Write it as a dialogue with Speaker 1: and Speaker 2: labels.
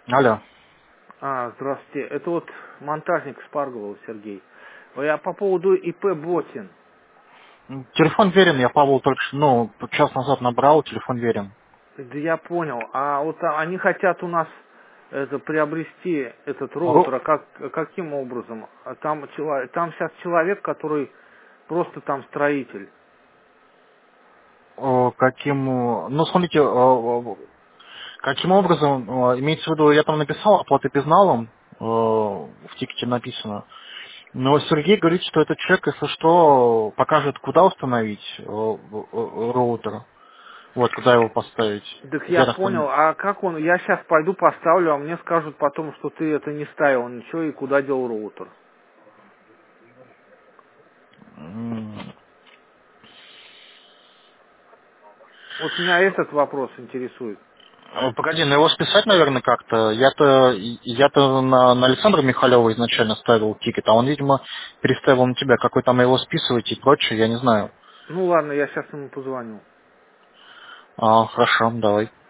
Speaker 1: Алло.
Speaker 2: Здравствуйте. Это вот монтажник Шпарголов Сергей. Я по поводу ИП Ботин.
Speaker 1: Телефон верен, я Павел только что, час назад набрал, телефон верен.
Speaker 2: Да я понял. Они хотят у нас приобрести этот роутер.
Speaker 1: Ру-
Speaker 2: Каким образом? Там сейчас человек, который просто там строитель.
Speaker 1: Смотрите, каким образом, имеется в виду, я там написал оплаты безналом, в тикете написано, но Сергей говорит, что этот человек, если что, покажет, куда установить роутер, вот, куда его поставить.
Speaker 2: Так я
Speaker 1: Ярослав,
Speaker 2: понял. А как он? Я сейчас пойду поставлю, а мне скажут потом, что ты это не ставил ничего и куда дел роутер. Вот меня этот вопрос интересует.
Speaker 1: Погоди, его списать, наверное, как-то. Я-то на Александра Михалева изначально ставил тикет, а он, видимо, переставил на тебя. Какой там его списывать и прочее, я не знаю.
Speaker 2: Ну ладно, я сейчас ему позвоню.
Speaker 1: Хорошо, давай.